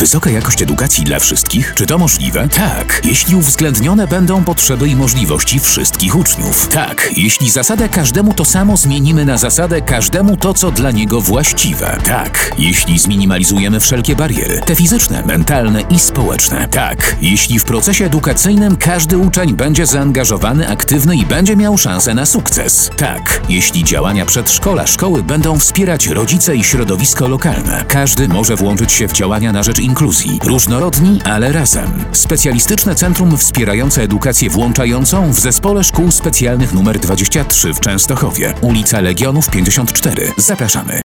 Wysoka jakość edukacji dla wszystkich? Czy to możliwe? Tak, jeśli uwzględnione będą potrzeby i możliwości wszystkich uczniów. Tak, jeśli zasadę każdemu to samo zmienimy na zasadę każdemu to, co dla niego właściwe. Tak, jeśli zminimalizujemy wszelkie bariery, te fizyczne, mentalne i społeczne. Tak, jeśli w procesie edukacyjnym każdy uczeń będzie zaangażowany, aktywny i będzie miał szansę na sukces. Tak, jeśli działania przedszkola, szkoły będą wspierać rodzice i środowisko lokalne. Każdy może włączyć się w działania na rzecz inkluzji. Różnorodni, ale razem. Specjalistyczne Centrum Wspierające Edukację Włączającą w Zespole Szkół Specjalnych nr 23 w Częstochowie. Ulica Legionów 54. Zapraszamy.